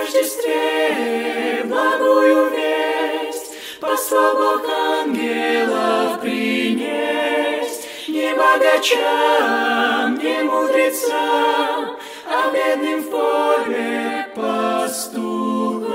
Рождестве благую весть послал Бог ангелов принесть, не богачам, не мудрецам, а бедным в поле пастухам.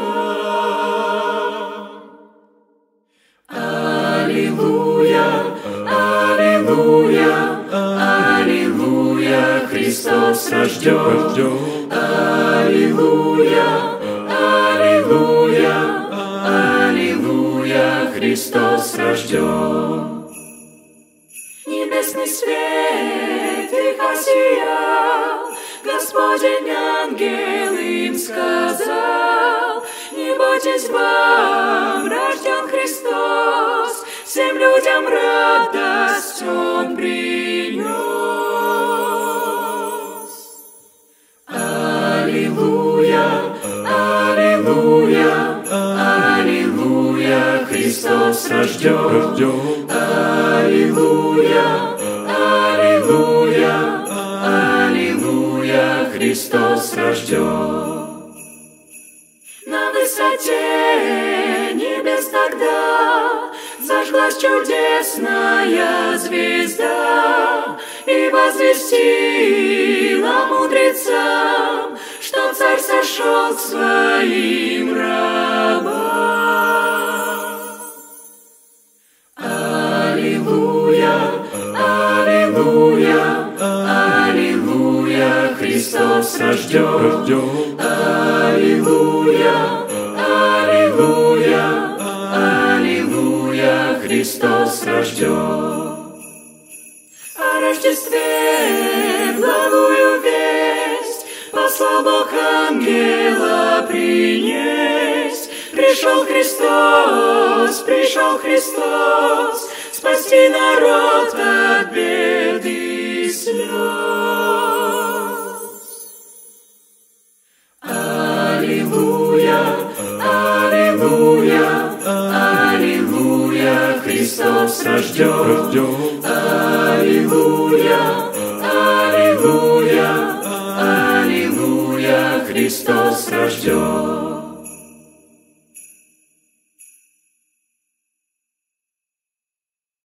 Аллилуйя, аллилуйя, аллилуйя, Христос рожден. Аллилуйя, аллилуйя, аллилуйя, Христос рожден. Небесный свет тихо сиял, Господень ангел им сказал: не бойтесь, вам рожден Христос, всем людям радость Он принес. Аллилуйя, аллилуйя, аллилуйя, Христос рожден. Аллилуйя, аллилуйя, аллилуйя, Христос рожден. На высоте небес тогда зажглась чудесная звезда и возвестила мудрецам, что царь сошел к своим рабам. Аллилуйя, аллилуйя, аллилуйя, Христос рожден. Аллилуйя, аллилуйя, аллилуйя, Христос рожден. О Рождестве благую весть послал Бог ангела принесть. Пришел Христос, спасти народ от бед и слез. Аллилуйя, аллилуйя, аллилуйя, Христос рожден. Аллилуйя, аллилуйя, аллилуйя, Христос рожден.